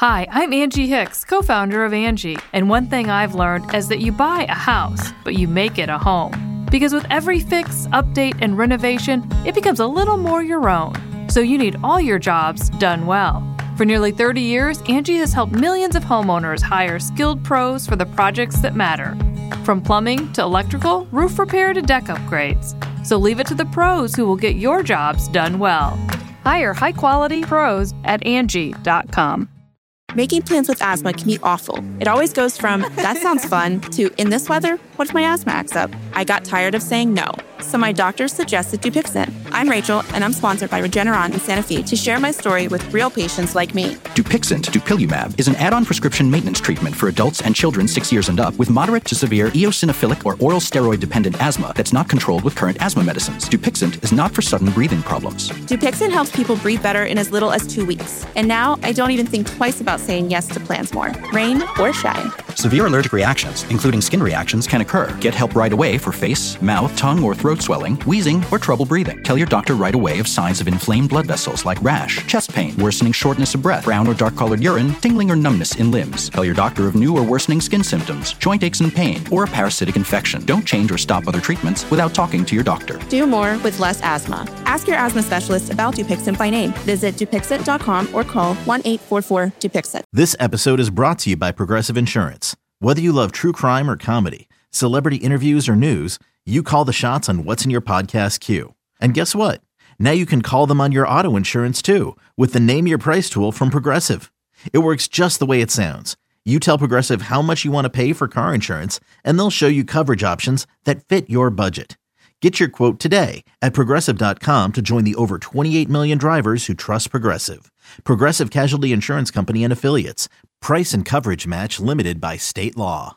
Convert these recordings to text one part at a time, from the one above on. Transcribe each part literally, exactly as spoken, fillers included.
Hi, I'm Angie Hicks, co-founder of Angie, and one thing I've learned is that you buy a house, but you make it a home. Because with every fix, update, and renovation, it becomes a little more your own. So you need all your jobs done well. For nearly thirty years, Angie has helped millions of homeowners hire skilled pros for the projects that matter. From plumbing to electrical, roof repair to deck upgrades. So leave it to the pros who will get your jobs done well. Hire high-quality pros at Angie dot com. Making plans with asthma can be awful. It always goes from, that sounds fun, to, in this weather, what if my asthma acts up? I got tired of saying no, so my doctor suggested Dupixent. I'm Rachel, and I'm sponsored by Regeneron in Santa Fe to share my story with real patients like me. Dupixent, dupilumab, is an add-on prescription maintenance treatment for adults and children six years and up with moderate to severe eosinophilic or oral steroid-dependent asthma that's not controlled with current asthma medicines. Dupixent is not for sudden breathing problems. Dupixent helps people breathe better in as little as two weeks. And now, I don't even think twice about saying yes to plans more, rain or shine. Severe allergic reactions, including skin reactions, can occur. Get help right away for face, mouth, tongue, or throat swelling, wheezing, or trouble breathing. Tell your doctor right away of signs of inflamed blood vessels like rash, chest pain, worsening shortness of breath, brown or dark-colored urine, tingling or numbness in limbs. Tell your doctor of new or worsening skin symptoms, joint aches and pain, or a parasitic infection. Don't change or stop other treatments without talking to your doctor. Do more with less asthma. Ask your asthma specialist about Dupixent by name. Visit Dupixent dot com or call one eight four four Dupixent. This episode is brought to you by Progressive Insurance. Whether you love true crime or comedy, celebrity interviews or news, you call the shots on what's in your podcast queue. And guess what? Now you can call them on your auto insurance too with the Name Your Price tool from Progressive. It works just the way it sounds. You tell Progressive how much you want to pay for car insurance, and they'll show you coverage options that fit your budget. Get your quote today at Progressive dot com to join the over twenty-eight million drivers who trust Progressive. Progressive Casualty Insurance Company and Affiliates. Price and coverage match limited by state law.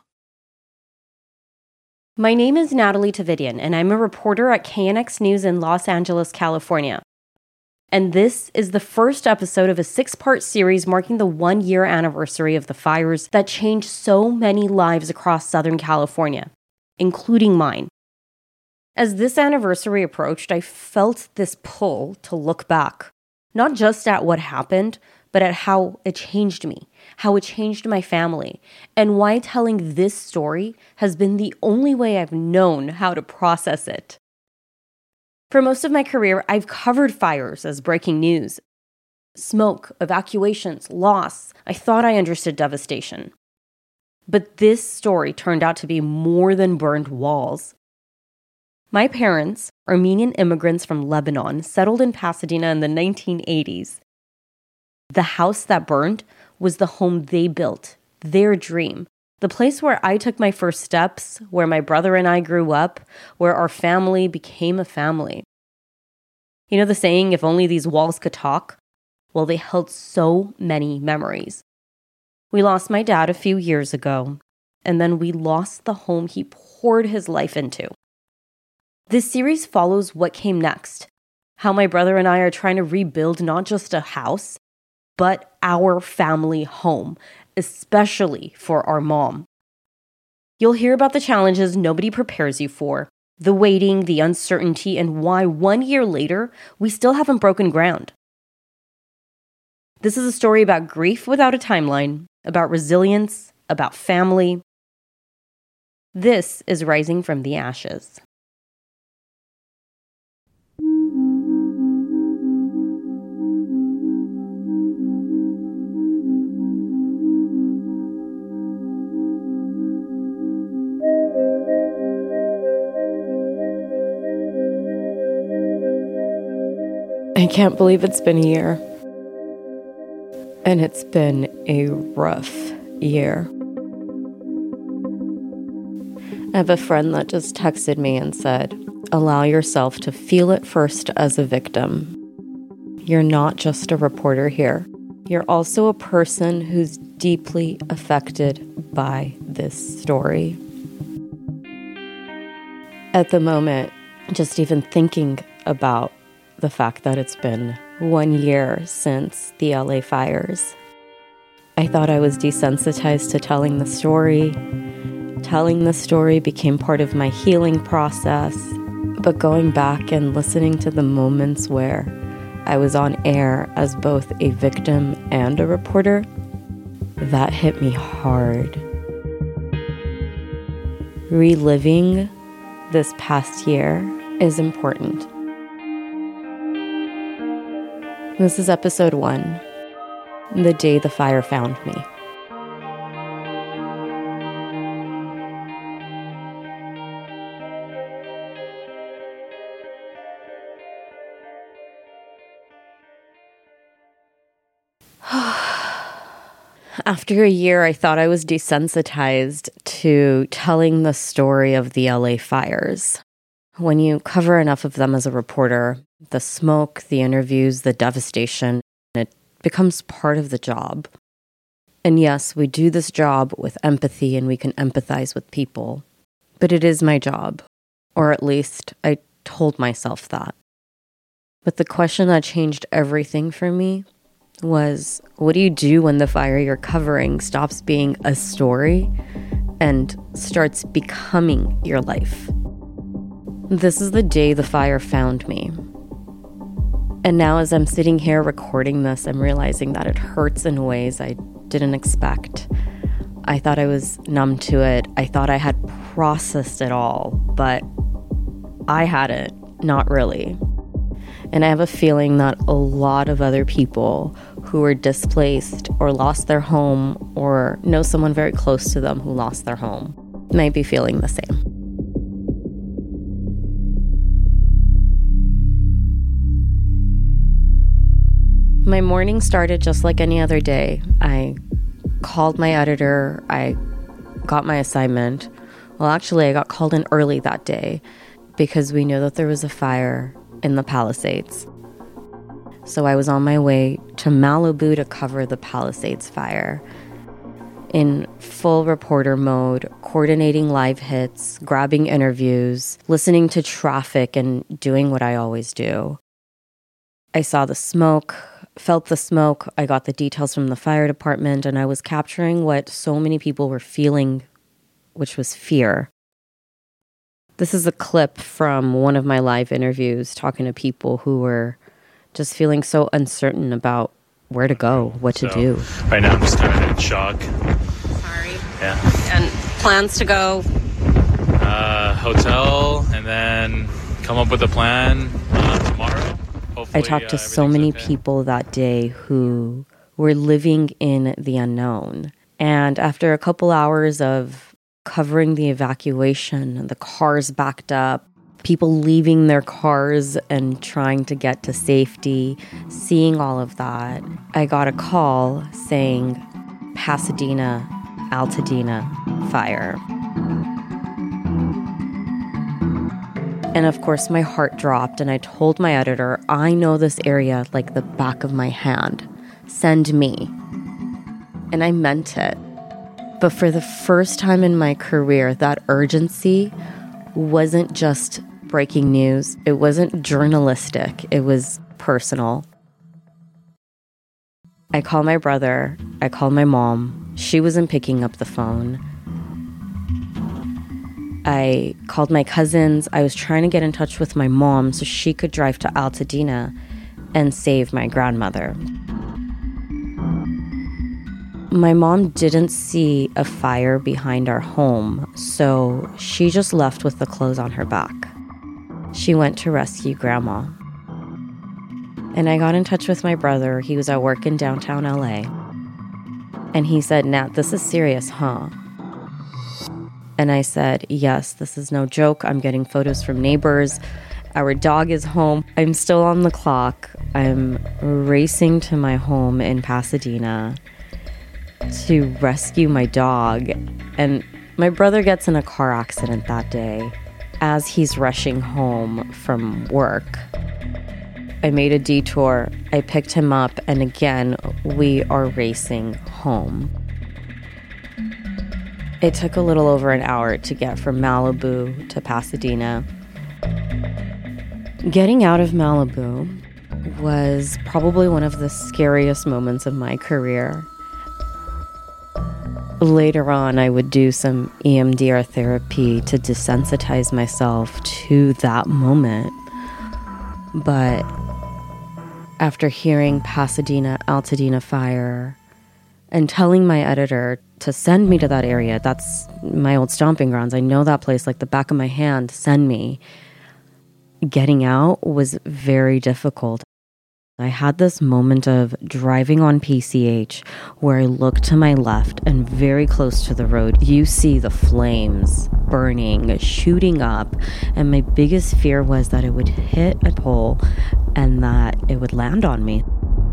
My name is Natalie Tavidian, and I'm a reporter at K N X News in Los Angeles, California. And this is the first episode of a six-part series marking the one-year anniversary of the fires that changed so many lives across Southern California, including mine. As this anniversary approached, I felt this pull to look back, not just at what happened, but at how it changed me, how it changed my family, and why telling this story has been the only way I've known how to process it. For most of my career, I've covered fires as breaking news. Smoke, evacuations, loss. I thought I understood devastation. But this story turned out to be more than burned walls. My parents, Armenian immigrants from Lebanon, settled in Pasadena in the nineteen eighties. The house that burned was the home they built, their dream, the place where I took my first steps, where my brother and I grew up, where our family became a family. You know the saying, if only these walls could talk? Well, they held so many memories. We lost my dad a few years ago, and then we lost the home he poured his life into. This series follows what came next, how my brother and I are trying to rebuild not just a house, but our family home, especially for our mom. You'll hear about the challenges nobody prepares you for, the waiting, the uncertainty, and why one year later, we still haven't broken ground. This is a story about grief without a timeline, about resilience, about family. This is Rising from the Ashes. I can't believe it's been a year. And it's been a rough year. I have a friend that just texted me and said, allow yourself to feel it first as a victim. You're not just a reporter here. You're also a person who's deeply affected by this story. At the moment, just even thinking about the fact that it's been one year since the L A fires, I thought I was desensitized to telling the story. Telling the story became part of my healing process. But going back and listening to the moments where I was on air as both a victim and a reporter, that hit me hard. Reliving this past year is important. This is episode one, The Day the Fire Found Me. After a year, I thought I was desensitized to telling the story of the L A fires. When you cover enough of them as a reporter, the smoke, the interviews, the devastation, it becomes part of the job. And yes, we do this job with empathy and we can empathize with people. But it is my job, or at least I told myself that. But the question that changed everything for me was, what do you do when the fire you're covering stops being a story and starts becoming your life? This is the day the fire found me. And now as I'm sitting here recording this, I'm realizing that it hurts in ways I didn't expect. I thought I was numb to it. I thought I had processed it all, but I hadn't, not really. And I have a feeling that a lot of other people who were displaced or lost their home or know someone very close to them who lost their home might be feeling the same. My morning started just like any other day. I called my editor. I got my assignment. Well, actually, I got called in early that day because we knew that there was a fire in the Palisades. So I was on my way to Malibu to cover the Palisades fire. In full reporter mode, coordinating live hits, grabbing interviews, listening to traffic, and doing what I always do. I saw the smoke, felt the smoke, I got the details from the fire department, and I was capturing what so many people were feeling, which was fear. This is a clip from one of my live interviews talking to people who were just feeling so uncertain about where to go, what so, to do. Right now I'm just kind of in shock. Sorry. Yeah. And plans to go? Uh, hotel, and then come up with a plan uh, tomorrow. Hopefully, I talked to uh, so many okay. people that day who were living in the unknown. And after a couple hours of covering the evacuation, the cars backed up, people leaving their cars and trying to get to safety, seeing all of that, I got a call saying Pasadena, Altadena fire. And of course, my heart dropped and I told my editor, I know this area like the back of my hand. Send me. And I meant it. But for the first time in my career, that urgency wasn't just breaking news. It wasn't journalistic. It was personal. I called my brother. I called my mom. She wasn't picking up the phone. I called my cousins. I was trying to get in touch with my mom so she could drive to Altadena and save my grandmother. My mom didn't see a fire behind our home, so she just left with the clothes on her back. She went to rescue Grandma. And I got in touch with my brother. He was at work in downtown L A. And he said, Nat, this is serious, huh? And I said, yes, this is no joke. I'm getting photos from neighbors. Our dog is home. I'm still on the clock. I'm racing to my home in Pasadena to rescue my dog. And my brother gets in a car accident that day as he's rushing home from work. I made a detour. I picked him up, and again, we are racing home. It took a little over an hour to get from Malibu to Pasadena. Getting out of Malibu was probably one of the scariest moments of my career. Later on, I would do some E M D R therapy to desensitize myself to that moment. But after hearing Pasadena, Altadena fire, and telling my editor to send me to that area. That's my old stomping grounds. I know that place like the back of my hand. Send me. Getting out was very difficult. I had this moment of driving on P C H where I look to my left and very close to the road, you see the flames burning, shooting up. And my biggest fear was that it would hit a pole and that it would land on me.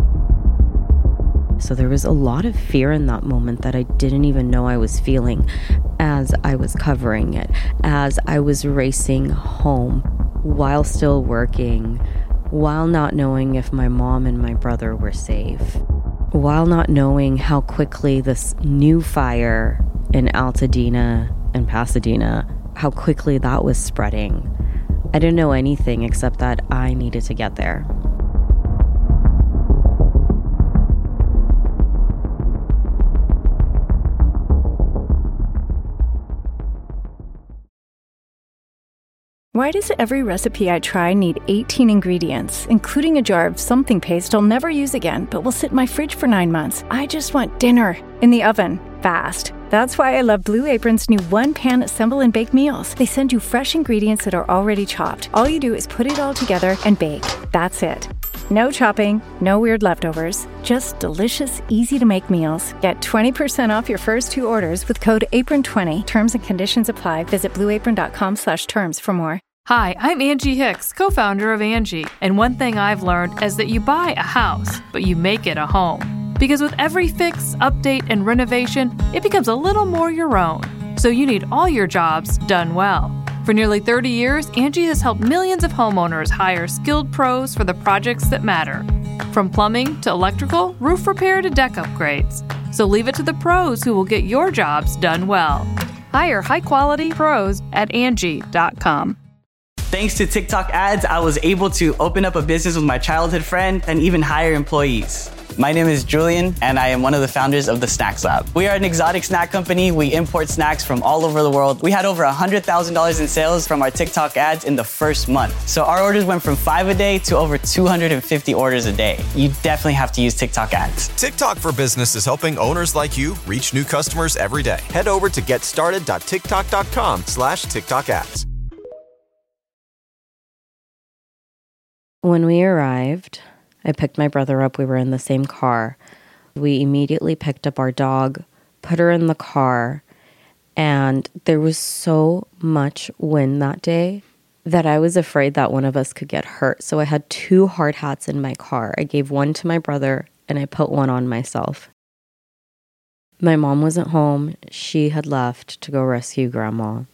So there was a lot of fear in that moment that I didn't even know I was feeling as I was covering it, as I was racing home while still working, while not knowing if my mom and my brother were safe, while not knowing how quickly this new fire in Altadena and Pasadena, how quickly that was spreading. I didn't know anything except that I needed to get there. Why does every recipe I try need eighteen ingredients, including a jar of something paste I'll never use again, but will sit in my fridge for nine months? I just want dinner in the oven, fast. That's why I love Blue Apron's new one-pan assemble and bake meals. They send you fresh ingredients that are already chopped. All you do is put it all together and bake. That's it. No chopping, no weird leftovers, just delicious, easy-to-make meals. Get twenty percent off your first two orders with code apron twenty. Terms and conditions apply. Visit blueapron.com slash terms for more. Hi, I'm Angie Hicks, co-founder of Angie, and one thing I've learned is that you buy a house, but you make it a home. Because with every fix, update, and renovation, it becomes a little more your own. So you need all your jobs done well. For nearly thirty years, Angie has helped millions of homeowners hire skilled pros for the projects that matter. From plumbing to electrical, roof repair to deck upgrades. So leave it to the pros who will get your jobs done well. Hire high-quality pros at Angie dot com. Thanks to TikTok ads, I was able to open up a business with my childhood friend and even hire employees. My name is Julian, and I am one of the founders of the Snacks Lab. We are an exotic snack company. We import snacks from all over the world. We had over one hundred thousand dollars in sales from our TikTok ads in the first month. So our orders went from five a day to over two hundred fifty orders a day. You definitely have to use TikTok ads. TikTok for Business is helping owners like you reach new customers every day. Head over to getstarted.tiktok.com slash TikTok ads. When we arrived, I picked my brother up. We were in the same car. We immediately picked up our dog, put her in the car, and there was so much wind that day that I was afraid that one of us could get hurt. So I had two hard hats in my car. I gave one to my brother, and I put one on myself. My mom wasn't home. She had left to go rescue Grandma.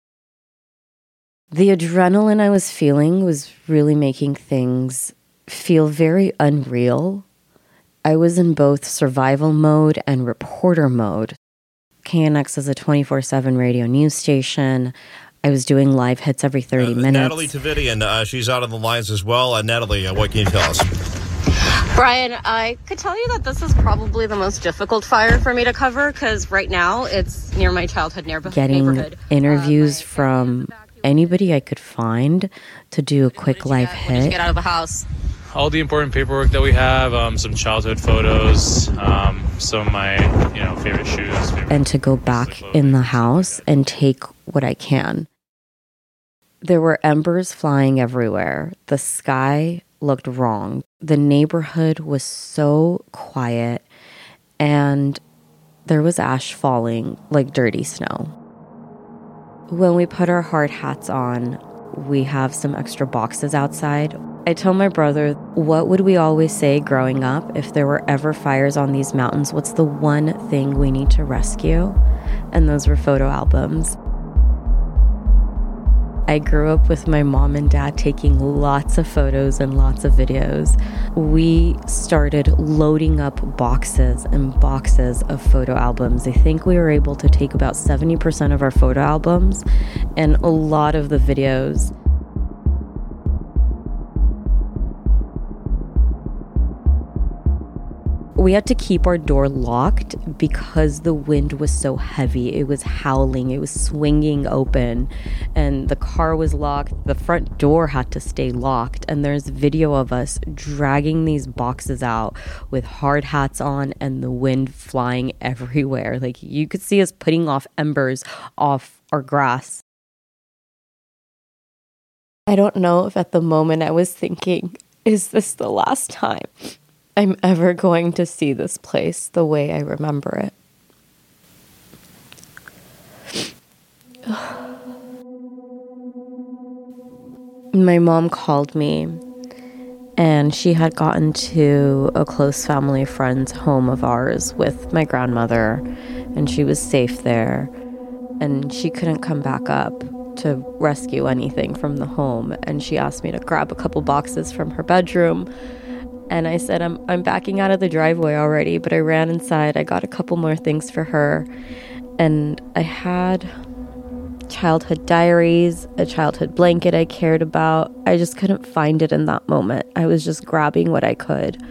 The adrenaline I was feeling was really making things feel very unreal. I was in both survival mode and reporter mode. K N X is a twenty-four seven radio news station. I was doing live hits every thirty uh, minutes. Natalie Tavidian, uh, she's out on the lines as well. Uh, Natalie, uh, what can you tell us? Brian, I could tell you that this is probably the most difficult fire for me to cover because right now it's near my childhood neighborhood. Getting interviews uh, from anybody I could find to do a quick live get, hit. You get out of the house. All the important paperwork that we have, um, some childhood photos, um, some of my, you know, favorite shoes. Favorite and to go back in the house and take what I can. There were embers flying everywhere. The sky looked wrong. The neighborhood was so quiet, and there was ash falling like dirty snow. When we put our hard hats on, we have some extra boxes outside. I tell my brother, what would we always say growing up if there were ever fires on these mountains? What's the one thing we need to rescue? And those were photo albums. I grew up with my mom and dad taking lots of photos and lots of videos. We started loading up boxes and boxes of photo albums. I think we were able to take about seventy percent of our photo albums and a lot of the videos. We We had to keep our door locked because the wind was so heavy. It was howling, it was swinging open, and the car was locked. The front door had to stay locked, and there's video of us dragging these boxes out with hard hats on and the wind flying everywhere. Like, you could see us putting off embers off our grass. I don't know if at the moment I was thinking, is this the last time I'm ever going to see this place the way I remember it? My mom called me, and she had gotten to a close family friend's home of ours with my grandmother, and she was safe there, and she couldn't come back up to rescue anything from the home. And she asked me to grab a couple boxes from her bedroom. And I said, I'm I'm backing out of the driveway already, but I ran inside. I got a couple more things for her. And I had childhood diaries, a childhood blanket I cared about. I just couldn't find it in that moment. I was just grabbing what I could.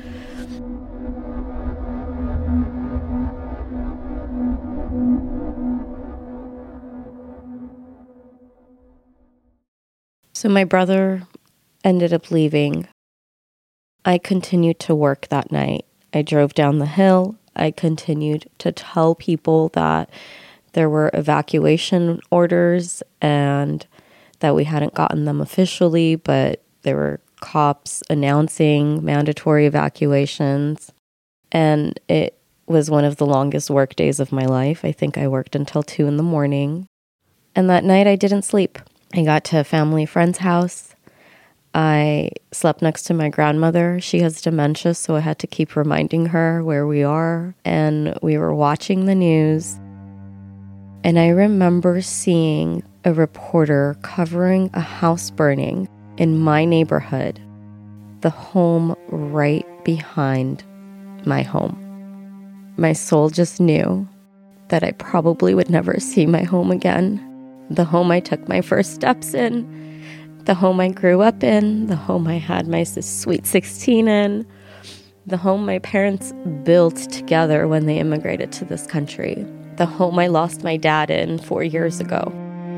So my brother ended up leaving. I continued to work that night. I drove down the hill. I continued to tell people that there were evacuation orders and that we hadn't gotten them officially, but there were cops announcing mandatory evacuations. And it was one of the longest work days of my life. I think I worked until two in the morning. And that night I didn't sleep. I got to a family friend's house. I slept next to my grandmother. She has dementia, so I had to keep reminding her where we are. And we were watching the news. And I remember seeing a reporter covering a house burning in my neighborhood, the home right behind my home. My soul just knew that I probably would never see my home again. The home I took my first steps in, the home I grew up in, the home I had my sweet sixteen in, the home my parents built together when they immigrated to this country, the home I lost my dad in four years ago.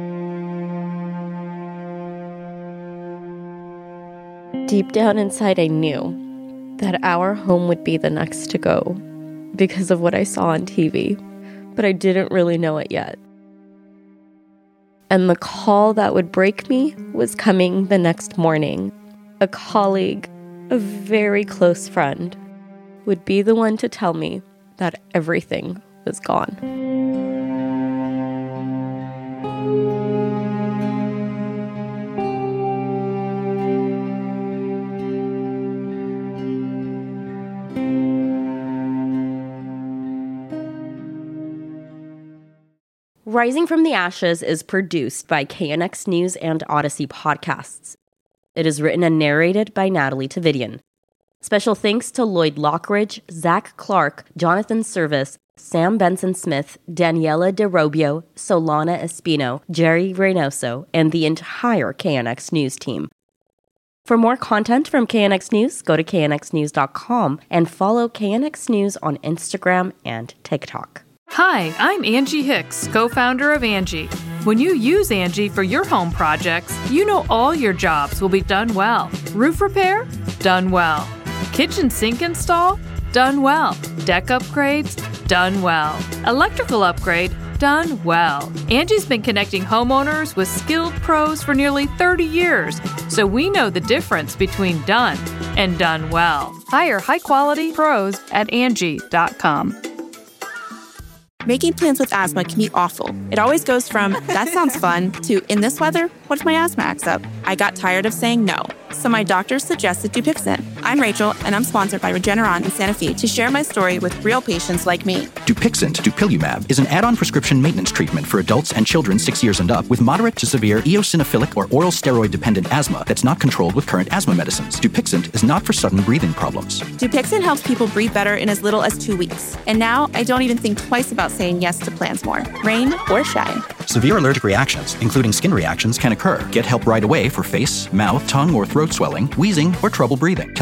Deep down inside, I knew that our home would be the next to go because of what I saw on T V, but I didn't really know it yet. And the call that would break me was coming the next morning. A colleague, a very close friend, would be the one to tell me that everything was gone. Rising from the Ashes is produced by K N X News and Odyssey Podcasts. It is written and narrated by Natalie Tavidian. Special thanks to Lloyd Lockridge, Zach Clark, Jonathan Service, Sam Benson-Smith, Daniela DeRobio, Solana Espino, Jerry Reynoso, and the entire K N X News team. For more content from K N X News, go to K N X news dot com and follow K N X News on Instagram and TikTok. Hi, I'm Angie Hicks, co-founder of Angie. When you use Angie for your home projects, you know all your jobs will be done well. Roof repair? Done well. Kitchen sink install? Done well. Deck upgrades? Done well. Electrical upgrade? Done well. Angie's been connecting homeowners with skilled pros for nearly thirty years, so we know the difference between done and done well. Hire high-quality pros at Angie dot com. Making plans with asthma can be awful. It always goes from, that sounds fun, to, in this weather, what if my asthma acts up? I got tired of saying no, so my doctor suggested Dupixent. I'm Rachel, and I'm sponsored by Regeneron in Santa Fe to share my story with real patients like me. Dupixent, dupilumab, is an add-on prescription maintenance treatment for adults and children six years and up with moderate to severe eosinophilic or oral steroid-dependent asthma that's not controlled with current asthma medicines. Dupixent is not for sudden breathing problems. Dupixent helps people breathe better in as little as two weeks. And now, I don't even think twice about saying yes to plans more, rain or shine. Severe allergic reactions, including skin reactions, can occur. Get help right away for face, mouth, tongue, or throat swelling, wheezing, or trouble breathing. Tell your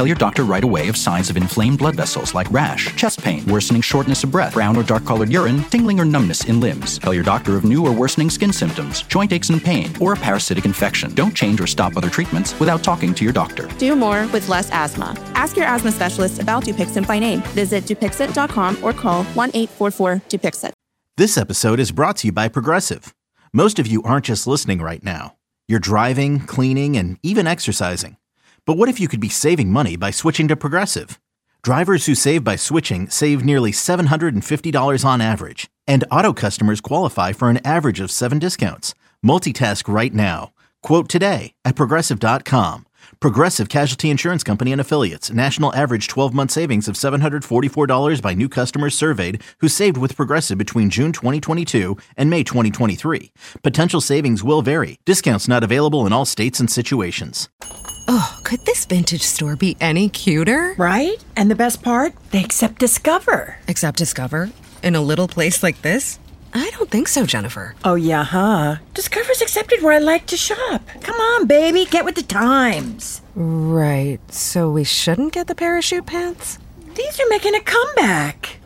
your doctor right away of signs of inflamed blood vessels like rash, chest pain, worsening shortness of breath, brown or dark-colored urine, tingling or numbness in limbs. Tell your doctor of new or worsening skin symptoms, joint aches and pain, or a parasitic infection. Don't change or stop other treatments without talking to your doctor. Do more with less asthma. Ask your asthma specialist about Dupixent by name. Visit Dupixent dot com or call one eight four four Dupixent. This episode is brought to you by Progressive. Most of you aren't just listening right now. You're driving, cleaning, and even exercising. But what if you could be saving money by switching to Progressive? Drivers who save by switching save nearly seven hundred fifty dollars on average. And auto customers qualify for an average of seven discounts. Multitask right now. Quote today at Progressive dot com. Progressive Casualty Insurance Company and Affiliates. National average twelve-month savings of seven hundred forty-four dollars by new customers surveyed who saved with Progressive between June twenty twenty-two and May twenty twenty-three. Potential savings will vary. Discounts not available in all states and situations. Oh, could this vintage store be any cuter? Right? And the best part? They accept Discover. Accept Discover? In a little place like this? I don't think so, Jennifer. Oh, yeah, huh? Discover's accepted where I like to shop. Come on, baby, get with the times. Right, so we shouldn't get the parachute pants? These are making a comeback.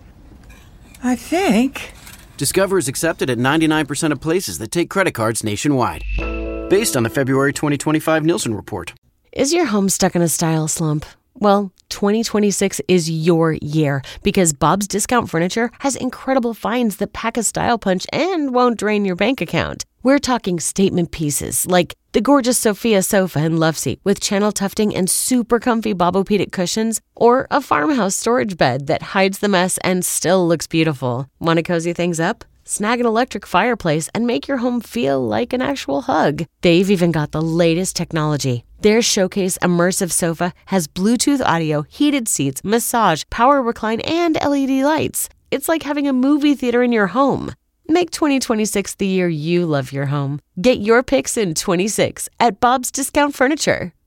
I think. Discover is accepted at ninety-nine percent of places that take credit cards nationwide. Based on the February twenty twenty-five Nielsen report. Is your home stuck in a style slump? Well, twenty twenty-six is your year because Bob's Discount Furniture has incredible finds that pack a style punch and won't drain your bank account. We're talking statement pieces like the gorgeous Sophia sofa and love seat with channel tufting and super comfy Bobopedic cushions, or a farmhouse storage bed that hides the mess and still looks beautiful. Want to cozy things up? Snag an electric fireplace and make your home feel like an actual hug. They've even got the latest technology. Their Showcase Immersive Sofa has Bluetooth audio, heated seats, massage, power recline, and L E D lights. It's like having a movie theater in your home. Make twenty twenty-six the year you love your home. Get your picks in twenty-six at Bob's Discount Furniture.